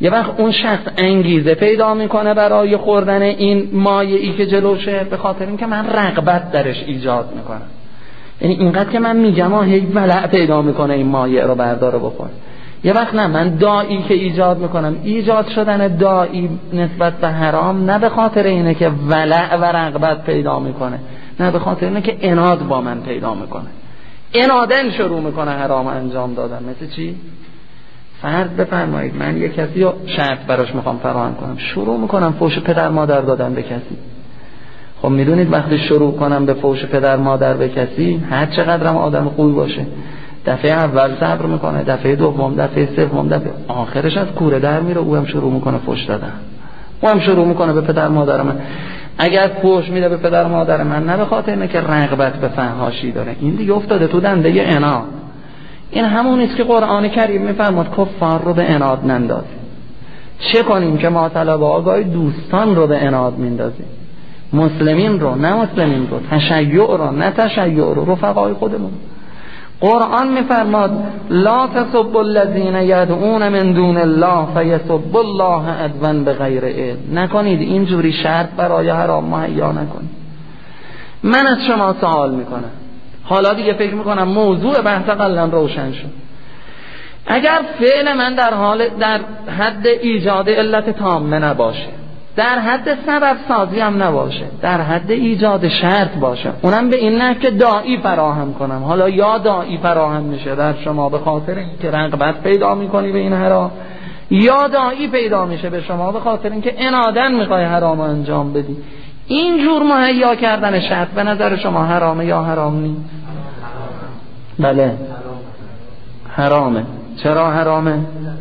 یه وقت اون شخص انگیزه پیدا میکنه برای خوردن این مایعی که جلوشه، به خاطر اینکه من رغبت درش ایجاد میکنم. یعنی اینقدر که من میگم ها، هی ولع پیدا میکنه این مایع رو برداره بخوره. یه وقت نه، من داعی که ایجاد میکنم، ایجاد شدن داعی نسبت به حرام نه به خاطر اینه که ولع و رغبت پیدا میکنه، نه به خاطر اینه که عناد با من پیدا میکنه، عنادن شروع میکنه حرام انجام دادن. مثل چی؟ فرض بفرمایید من یه کسی رو شرط براش میخوام فراهم کنم، شروع میکنم فحش پدر مادر دادن به کسی. خب میدونید وقتی شروع کنم به فحش پدر مادر به کسی، هر چقدرم آدم خوبی باشه، دفعه اول صبر میکنه، دفعه دوم، دفعه سوم، دفعه آخرش از کوره در میره، او هم شروع میکنه فحش دادن، او هم شروع میکنه به پدر مادر من. اگر فحش میده به پدر مادر من، نه به خاطر اینه که رغبت به فحاشی داره، این دیگه افتاده تو دنده عناد. این همونیست که قرآن کریم میفرماد کفار رو به عناد نندازیم. چه کنیم که ما طلبه آگاهی دوستان رو به عناد میندازیم، مسلمین رو نه مسلمین رو، تشیع رو نه تشیع رو، رفقای خودمون. قرآن میفرماد لا تسبوا الذین یدعون من دون الله فیسبوا الله عدوا بغیر علم. نکنید اینجوری شرط برای حرام مهیا نکنید. من از شما سوال میکنم، حالا دیگه فکر میکنم موضوع بحث قلن روشن شد. اگر فعل من در حال در حد ایجاد علت تامه نباشه، در حد سبب سازی هم نباشه، در حد ایجاد شرط باشه، اونم به این نه که داعی فراهم کنم. حالا یا داعی فراهم میشه در شما به خاطر اینکه رغبت پیدا میکنی به این حرام، یا داعی پیدا میشه به شما به خاطر اینکه عنادن میخوای حرام انجام بدی. این جور مهیا کردن شرط به نظر شما حرامه یا حرام نیست؟ بله حرامه. چرا حرامه؟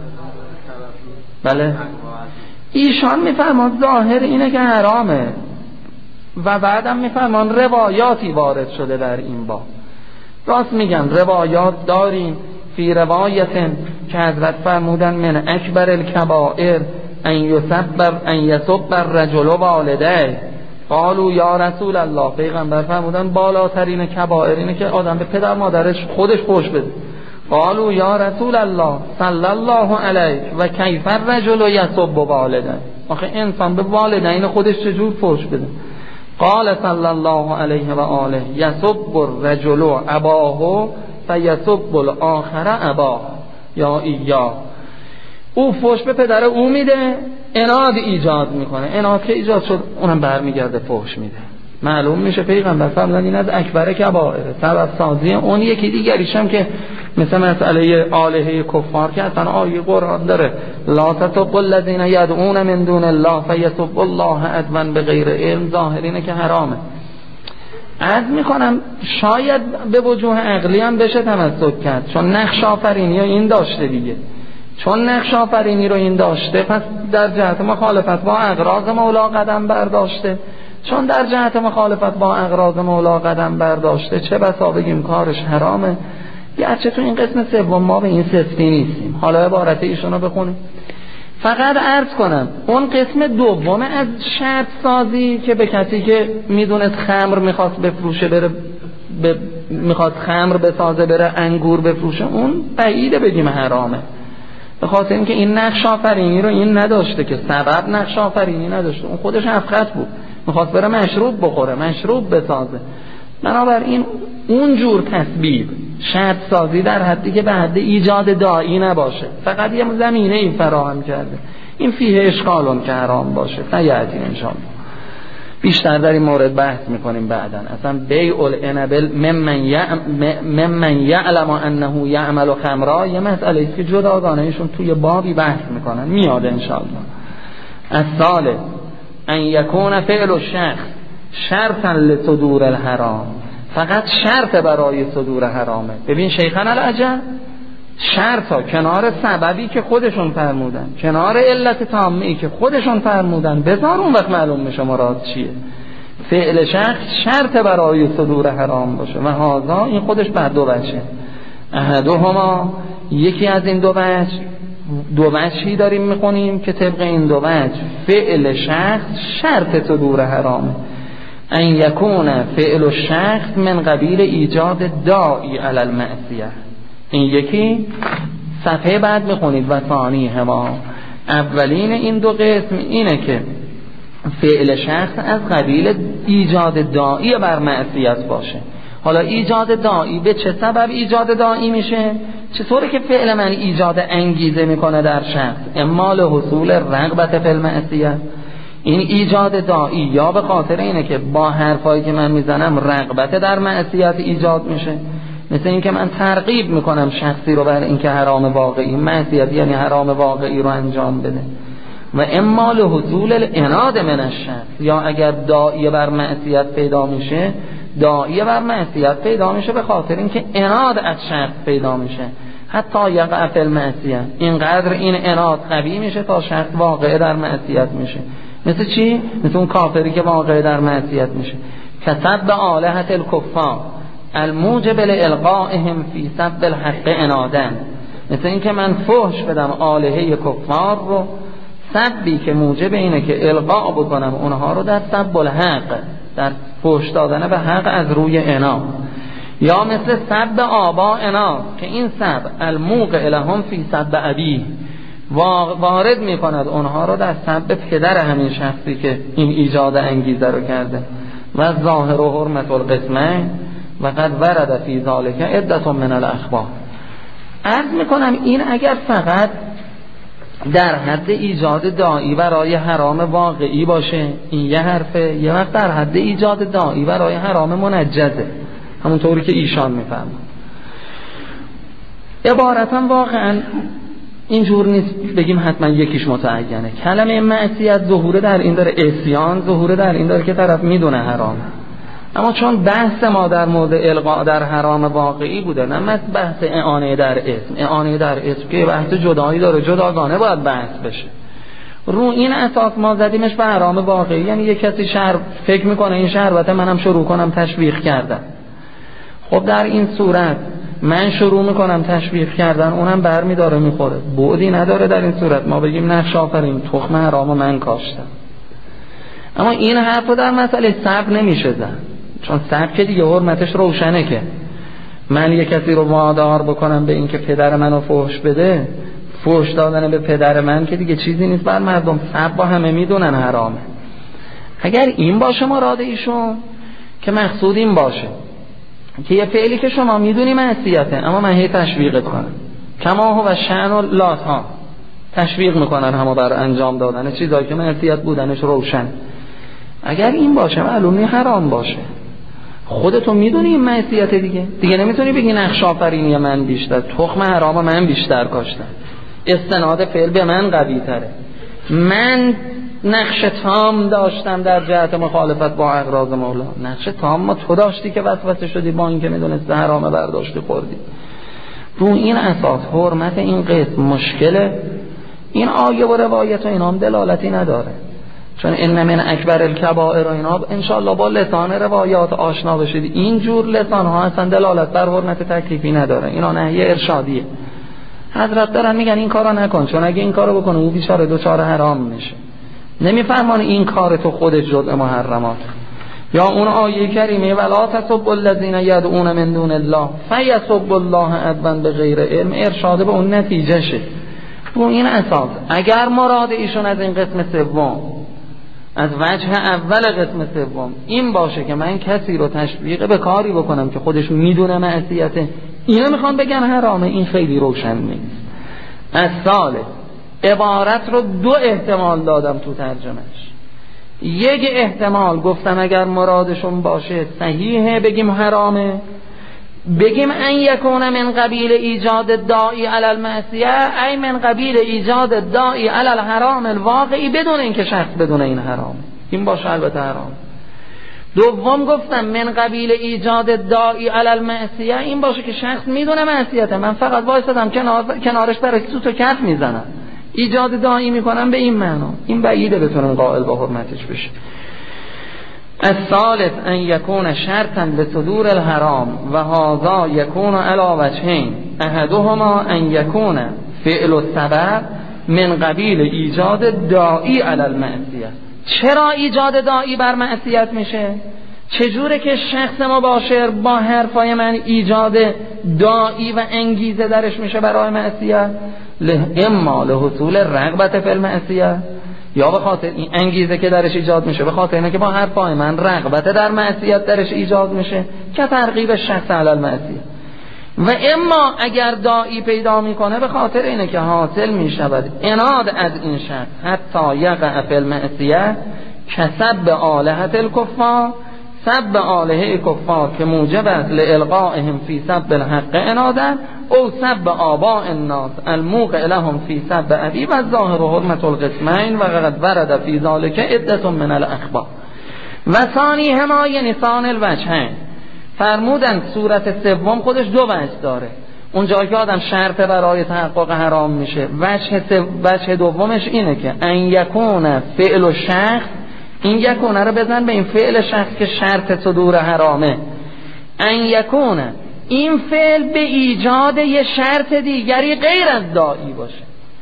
بله ایشان میفرمان ظاهر اینه که حرامه و بعدم میفرمان روایاتی وارد شده در این باب. راست میگن، روایات داریم. فی روایت که حضرت فرمودن من اکبر الکبائر ان یسبر ان یسب الرجل والده. قالوا یا رسول الله، پیغمبر فرمودن بالاترین کبائر اینه که آدم به پدر مادرش خودش فحش بده. قالوا یا رسول الله صلی الله علیه و کیف الرجل یسب والده. آخه انسان به والدین خودش چجور فحش بده؟ قال صلی الله علیه و آله یسب الرجل اباه فیسب الاخر اباه یا ایاه. او فحش به پدر او میده، عناد ایجاد میکنه، عناد که ایجاد شد اونم برمیگرده فحش میده. معلوم میشه پیغمبر فرمودن این از اکبر کبائر، سبب سازی اون. یکی دیگریش هم که مثل مسئله آلهه کفار که اصلا آیه قرآن داره لا تسبوا الذین یدعون من دون الله فیسبوا الله عدوا بغیر علم، ظاهرینه که حرامه. عرض میکنم شاید به وجوه عقلی هم بشه تمسک کرد، چون نقش آفرینی رو این داشته دیگه. چون نقش آفرینی رو این داشته، پس در جهت مخالفت با اغراض مولا قدم برداشته. چون در جهت مخالفت با اغراض مولا قدم برداشته، چه بسا بگیم کارش حرامه. گرچه تو این قسم سوم ما به این سفتی نیستیم. حالا عبارت ایشون رو بخونیم. فقط عرض کنم اون قسم دوم از شرط سازی که به کسی که میدونست خمر میخواست بفروشه بره ب... میخواست خمر بسازه بره انگور بفروشه، اون بعیده بگیم حرامه، به خاطر اینکه این نقش آفرینی رو این نداشته، که سبب نقش آفرینی نداشته، اون خودش افخت بود، میخواست بره مشروب بخوره، مشروب بسازه. بنابراین اون جور تسبیب شرط سازی در حدی که به حد ایجاد داعی نباشه، فقط یه زمینه این فراهم کرده، این فیه اشکالون که حرام باشه. فیعتی انشاءالله بیشتر در این مورد بحث میکنیم بعداً. اصلا بیع العنب ممن یعلم انه یعمل خمرا یه مسئله است که جداگانه ایشون توی بابی بحث میکنن، میاد انشاءالله. الثالث ان یکون فعل الشخص شرطا لصدور الحرام، فقط شرط برای صدور حرامه. ببین شیخان العجب، شرطا کنار سببی که خودشون فرمودن، کنار علت تامه‌ای که خودشون فرمودن، بذار اون وقت معلوم میشه مراد چیه. فعل شخص شرط برای صدور حرام باشه و هذا این خودش بعد دو وجه. احدهما، یکی از این دو وجه، دو وجهی داریم میخونیم که طبق این دو وجه فعل شخص شرط صدور حرامه. ان یکون فعل الشخص من قبیل ایجاد داعی علی المعصیه. این یکی صفحه بعد میخونید و ثانی هما اولین این دو قسم اینه که فعل شخص از قبیل ایجاد داعی بر معصیت باشه. حالا ایجاد داعی به چه سبب ایجاد داعی میشه؟ چطوره که فعل من ایجاد انگیزه میکنه در شخص؟ اما لحصول رغبت فی المعصیه، این ایجاد داعی یا به خاطر اینه که با حرفایی که من میزنم رغبت در معصیت ایجاد میشه، مثل این که من ترغیب میکنم شخصی رو بر اینکه حرام واقعی، معصیت یعنی حرام واقعی رو انجام بده. و اما لحصول الاناد من الشخص، یا اگر داعی بر معصیت پیدا میشه، داعی بر معصیت پیدا میشه به خاطر اینکه اناد از شخص پیدا میشه، حتی یقع فی المعصیه، اینقدر این اناد قوی میشه تا شخص واقع در معصیت میشه. مثل چی؟ مثل اون کافری که واقع در معصیت میشه. کسب آلهة الکفار الموجب لالقائهم فی سب الحق انادن، مثل این که من فحش بدم آلهه کفار رو، سبی که موجب اینه که القاء بکنم اونها رو در سب الحق، در فحش دادن به حق از روی اناد. یا مثل سب آبائنا که این سب الموقع لهم فی سب ابیه، وارد میکند اونها رو در سب پدر همین شخصی که این ایجاد انگیزه رو کرده. و ظاهر و حرمت القسمه و قد ورد فی ذالک عدة من الاخبار. عرض میکنم این اگر فقط در حد ایجاد داعی برای حرام واقعی باشه این یه حرفه، یه وقت در حد ایجاد داعی برای حرام منجزه، همونطوری که ایشان میفهمن. عبارتا واقعا اینجور نیست بگیم حتما یکیش متعینه. کلمه معصیت ظهور در این داره، عصیان ظهور در این داره که طرف میدونه حرامه. اما چون بحث ما در مورد القاء در حرام واقعی بوده، نه بحث اعانه در اسم، اعانه در اسم که بحث جدایی داره، جداگانه باید بحث بشه. رو این اساس ما زدیمش به حرام واقعی، یعنی یک کسی شر فکر میکنه این شربته منم شروع کنم تشویق کردن. خب در این صورت من شروع میکنم تشویق کردن، اونم برمی داره میخوره، بعدی نداره در این صورت ما بگیم نقش آفرین تخم حرام من کاشتم. اما این حرف رو در مسئله سب نمیشه زن، چون سب که دیگه حرمتش روشنه که من یک کسی رو وادار بکنم به این که پدر منو فحش بده، فحش دادن به پدر من که دیگه چیزی نیست بر مردم، سب با همه میدونن حرامه. اگر این باشه مراد ایشون که مقصود این باشه که یه فعلی که شما میدونی معصیته اما من هی تشویقت کنم، کما هو و شأن و لاتا، تشویق میکنن همه بر انجام دادن چیزایی که معصیت بودنش روشن. اگر این باشه معلومی حرام باشه، خودتون میدونی این معصیت دیگه دیگه نمیتونی بگی نقش آفرینی من بیشتر، تخم حرام من بیشتر کاشتم، استناد فعل به من قوی تره، من نقش تام داشتم در جهت مخالفت با اغراض مولا. نقش تام ما تو داشتی که وسوسه شدی با این که میدونستی حرامه برداشتی خوردی. رو این اساس حرمت این قسم مشکله. این آیه و روایت و اینا هم دلالتی نداره، چون ان من اکبر الکبائر و اینا انشاءالله با لسان روایات آشنا بشید. این جور لسان ها اصلا دلالت بر حرمت تکلیفی نداره، اینا نهی ارشادیه. حضرت دارن میگن این کارو نکن، چون اگه این کارو بکنه او بیچاره دوچار حرام میشه. نمیفهمان این کار تو خودت جزء محرمات. یا اون آیه کریمه ولا تسبوا الذین یدعون من دون الله فیسبوا الله عدوا بغیر علم، ارشاد به اون نتیجه شه. رو این اساس اگر مراد ایشون از این قسم سوم، از وجه اول قسم سوم این باشه که من کسی رو تشویق به کاری بکنم که خودش میدونه معصیته، اینا میخوان بگن حرامه، این خیلی روشن نیست. از سال عبارت رو دو احتمال دادم تو ترجمهش. یک احتمال گفتم اگر مرادشون باشه صحیحه بگیم حرامه، بگیم ان یکون من قبیل ایجاد داعی علی المعصیه، ای من قبیل ایجاد داعی علی الحرام الواقعی، بدون اینکه شخص بدون این حرام، این باشه البته حرام. دوم گفتم من قبیل ایجاد داعی علی المعصیه، این باشه که شخص میدونه معصیته، من فقط وایسادم کنار کنارش برای سوت و کف میزنم، ایجاد داعی میکنم به این معنا. این بعیده بتونن قائل با حرمتش بشه. الثالث ان یکون شرطا لصدور الحرام و هذا یکون علی وجهین، احدهما ان یکون فعل السبب من قبیل ایجاد داعی علی المعصیه. چرا ایجاد داعی بر معصیت میشه؟ چجوره که شخص مباشر با حرفای من ایجاد داعی و انگیزه درش میشه برای معصیت؟ اما لحصول رغبت فی المعصیه، یا به خاطر این انگیزه که درش ایجاد میشه، به خاطر اینه که با حرفای من رغبت در معصیت درش ایجاد میشه که ترغیب شخص علی المعصیه. و اما اگر داعی پیدا میکنه به خاطر اینه که حاصل میشود اناد از این شخص حتی یقع فی المعصیه کسب آلهة الکفار، سب آلهه کفار که موجب است لالقائهم فی سب الحق انادا او سب آباء الناس الموقع لهم فی سب ابی و ظاهر حرمت القسمین و قد ورد فی ذلک عدة من الاخبار. و ثانی هما یعنی ثان الوجهین، فرمودن صورت سوم خودش دو وجه داره، اون جایی که آدم شرط برای تحقق حرام میشه. وجه وجه دومش اینه که ان یکون فعل و شخص، این یکونه رو بزن به این فعل شخص که شرط صدور حرامه، ان یکونه این فعل به ایجاد یه شرط دیگری غیر از داعی باشه.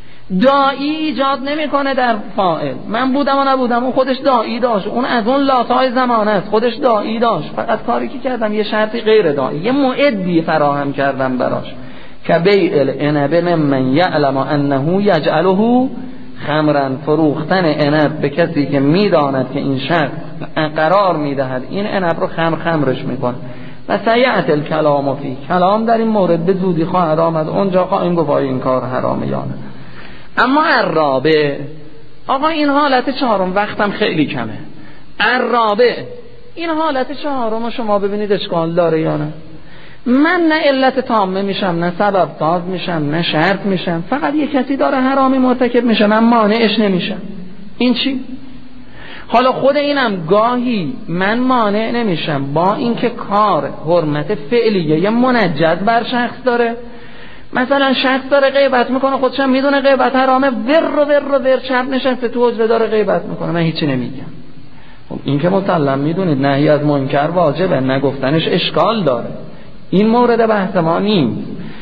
داعی ایجاد نمیکنه در فاعل، من بودم و نبودم، اون خودش داعی داشت، اون از اون لاتای زمانه است، خودش داعی داشت، فقط کاری که کردم یه شرطی غیر داعی، یه معدی فراهم کردم براش که بیع العنب ممن یعلم انه یجعله خمرن، فروختن عنب به کسی که میداند که این شخص قرار میدهد این عنب رو خمر خمرش میکنه. و سیعت الکلام فی، کلام در این مورد به زودی خواهد آمد، اونجا خواهیم گفت این کار حرامه یا نه. اما الرابع، آقا این حالت چهارم وقتم خیلی کمه، الرابع این حالت چهارم شما ببینید اشکال داره یا نه. من نه علت تامه میشم، نه سبب ساز میشم، نه شرط میشم، فقط یه کسی داره حرامی مرتکب میشه من مانعش نمیشم، این چی؟ حالا خود اینم گاهی من مانع نمیشم با اینکه کار حرمت فعلیه یه منجز بر شخص داره، مثلا شخص داره غیبت میکنه، خودشم میدونه غیبت حرامه، ور و ور و ور چپ نشسته تو حجره داره غیبت میکنه، من هیچی نمیگم. خب این که مسلم میدونید نهی از منکر واجبه، نگفتنش اشکال داره، این مورد بحث ما نیست.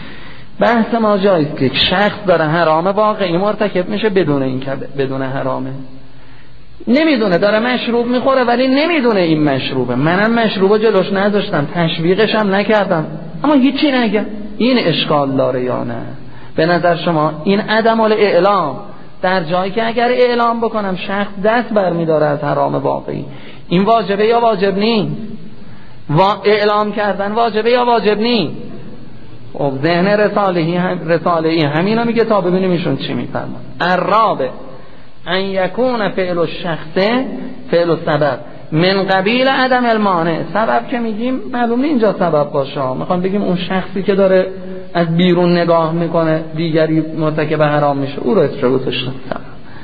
بحث ما جایست که شخص داره حرامه واقعی مرتکب میشه بدون این که بدون حرامه، نمیدونه داره مشروب میخوره ولی نمیدونه این مشروبه، منم مشروبو جلوش نذاشتم، تشویقش هم نکردم، اما هیچی نگم، این اشکال داره یا نه؟ به نظر شما این عدم الاعلام در جایی که اگر اعلام بکنم شخص دست برمیداره از حرام واقعی، این واجبه یا واجب نیست؟ و اعلام کردن واجبه یا واجب نیست؟ خب ذهن رساله‌ای هم رساله‌ای همینا میگه تا ببینیم ایشون چی میفرمایند. الرابع ان یکون فعل الشخص فعل السبب من قبیل عدم المانع. سبب که میگیم معلوم نیست اینجا سبب باشه، میخوام بگیم اون شخصی که داره از بیرون نگاه میکنه دیگری مرتکب حرام میشه او رو اترگوتش سبب.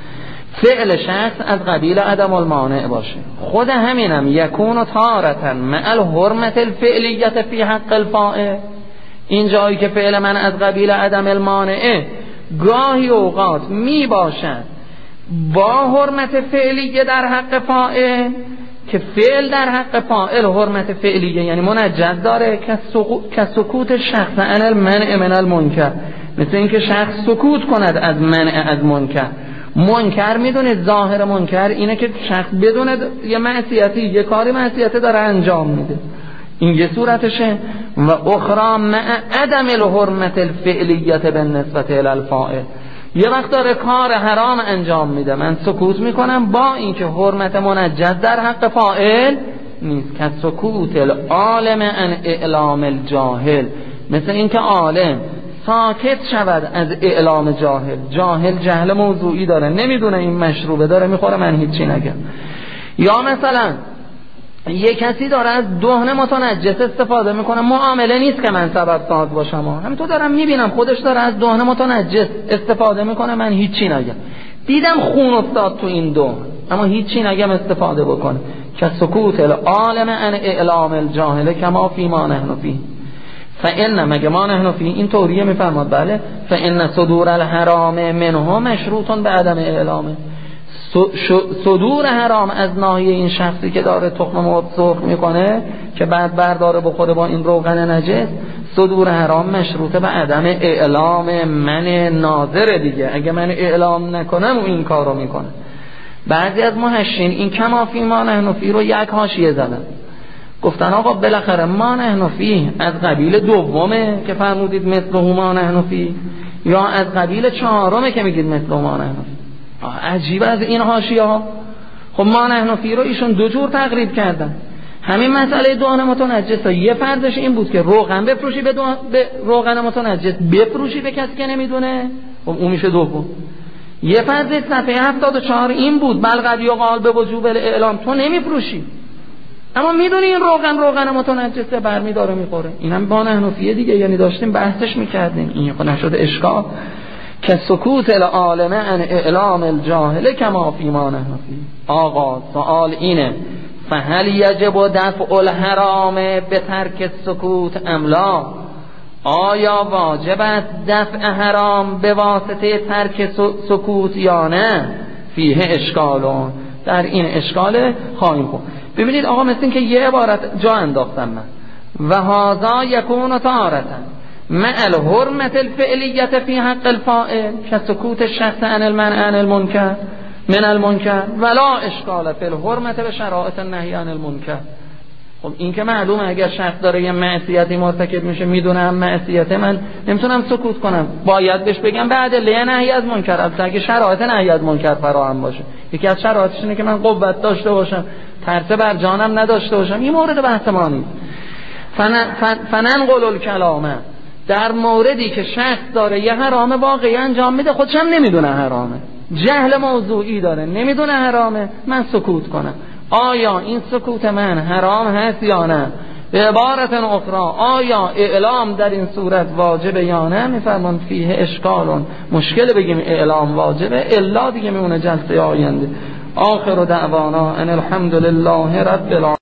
فعل شخص از قبیل عدم المانع باشه، خود همینم یکون تارة مع الحرمت الفعلیت فی حق الفاعل، این جایی که فعل من از قبیل عدم المانعه گاهی اوقات می باشد با حرمت فعلیه در حق فاعل، که فعل در حق فاعل حرمت فعلیه یعنی منجز داره، که سکوت شخص عن المنع من المنکر، مثل اینکه شخص سکوت کند از منع از منکر. منکر میدونید ظاهر منکر اینه که شخص بدونه یه معصیتی یه کاری معصیتی داره انجام میده، این یه صورتشه. و اخرى مع عدم الحرمت الفعلیت بالنسبت الی الفاعل، یه وقت داره کار حرام انجام میده من سکوت میکنم با اینکه حرمت منجز در حق فاعل نیست، که سکوت العالم عن اعلام الجاهل، مثل اینکه عالم ساکت شود از اعلام جاهل، جاهل جهل موضوعی داره نمیدونه این مشروبه داره میخوره من هیچی نگم. یا مثلا یه کسی داره از دهن متنجس استفاده میکنه، معامله نیست که من سبب ساز باشم، هم تو دارم میبینم خودش داره از دهن متنجس استفاده میکنه من هیچی نگم، دیدم خون افتاد تو این دهن اما هیچی نگم استفاده بکنه، که سکوت العالم عن اعلام الجاهل کما فی ما نحن فی. فإن مگه ما نحن فی این طوریه میفرماد بله، فإن صدور الحرام منه مشروط به عدم اعلامه، صدور حرام از ناحیه این شخصی که داره تخم مرغ سرخ میکنه که بعد برداره بخوره با این روغن نجس، صدور حرام مشروطه به عدم اعلام من ناظر دیگه، اگه من اعلام نکنم و این کارو میکنه. بعضی از محشین این کما فی ما نحن فی رو یک حاشیه زدن، گفتن آقا بالاخره ما نحن فیه از قبیل دومه که فرمودید مثل ما نحن فیه، یا از قبیل چهارمه که میگید مثل ما نحن فیه؟ عجیبه از این حاشیه ها. خب ما نحن فیه رو ایشون دو جور تقریب کردن. همین مسئله دهن متنجس یه فرضش این بود که روغن بفروشی به, به روغن متنجس بفروشی به کسی که نمیدونه، خب اون میشه دوم. یه فرض صفحه هفتاد و چهار این بود بل قد یقال به وجوب الاعلام، تو نمیفروشی اما میدونی این روغن روغن متنجسه، برمی داره میخوره. اینم با نحن فیه دیگه، یعنی داشتیم بحثش میکردیم. این خب نشد اشکال که سکوت العالمه ان اعلام الجاهله کما فی ما نحن فیه. آقا سوال اینه فهل یجب دفع الحرام به ترک سکوت ام لا؟ آیا واجب است دفع حرام به واسطه ترک سکوت یا نه؟ فیه اشکالون، در این اشکال خواهیم خون. ببینید آقا مثل این که یه عبارت جا انداختم من و هذا یکون طهارتا مع الحرمت الفعلیت فی حق الفاعل که سکوت شخص عن المنع عن المنکر من المنکر ولا اشکال فی الحرمت به شرائط النهی عن المنکر. خب این که معلومه اگر شخص داره یه معصیتی مرتکب میشه میدونم معصیته، من نمیتونم سکوت کنم، باید بهش بگم بعد له نهی از منکر. البته اگه شرایط نهی از منکر فراهم باشه، یکی از شرایطش اینه که من قوت داشته باشم، ترس بر جانم نداشته باشم، این مورد بحث ما نیست. فننقل الکلامه در موردی که شخص داره یه حرامه واقعی انجام میده خودش هم نمیدونه حرامه، جهل موضوعی داره نمیدونه حرامه، من سکوت کنم. آیا این سکوت من حرام هست یا نه؟ به عبارت اخرى آیا اعلام در این صورت واجبه یا نه؟ میفرمان فیه اشکالون، مشکل بگیم اعلام واجبه الا دیگه میمونه جلسه آینده. آخر دعوانا ان الحمد لله رب العالمین.